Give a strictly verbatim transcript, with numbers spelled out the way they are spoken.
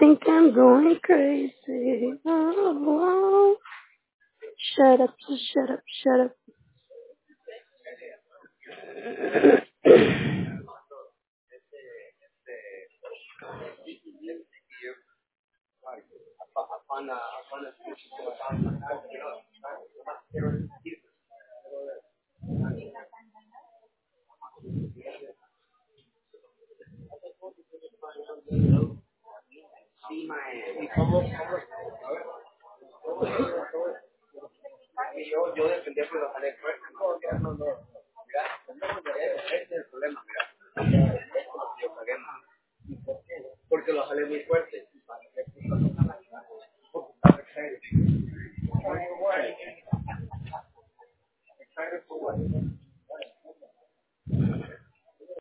think I'm going crazy. Oh, shut up, just shut up, shut up.